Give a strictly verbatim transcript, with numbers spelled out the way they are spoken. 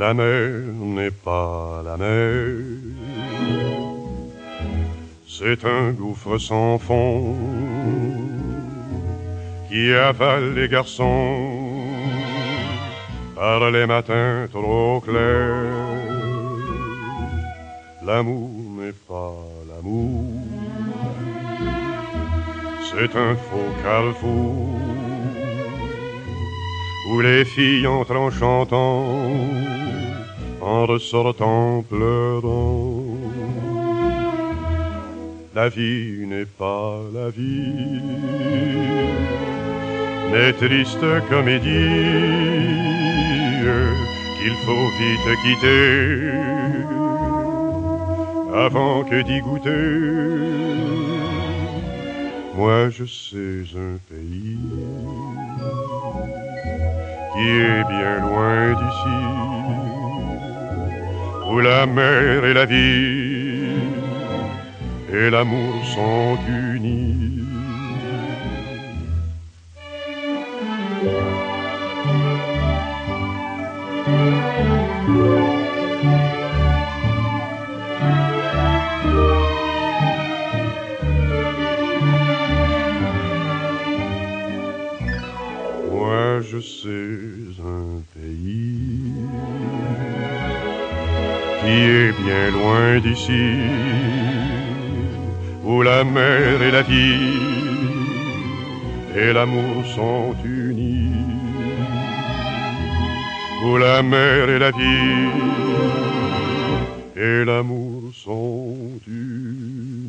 La mer n'est pas la mer, c'est un gouffre sans fond qui avale les garçons par les matins trop clairs. L'amour n'est pas l'amour, c'est un faux carrefour où les filles entrent en chantant, en ressortant pleurant. La vie n'est pas la vie, mais triste comédie qu'il faut vite quitter avant que d'y goûter. Moi je sais un pays qui est bien loin d'ici, où la mer et la vie et l'amour sont unis. Moi je sais un pays qui est bien loin d'ici, où la mer et la vie et l'amour sont unis, où la mer et la vie et l'amour sont unis.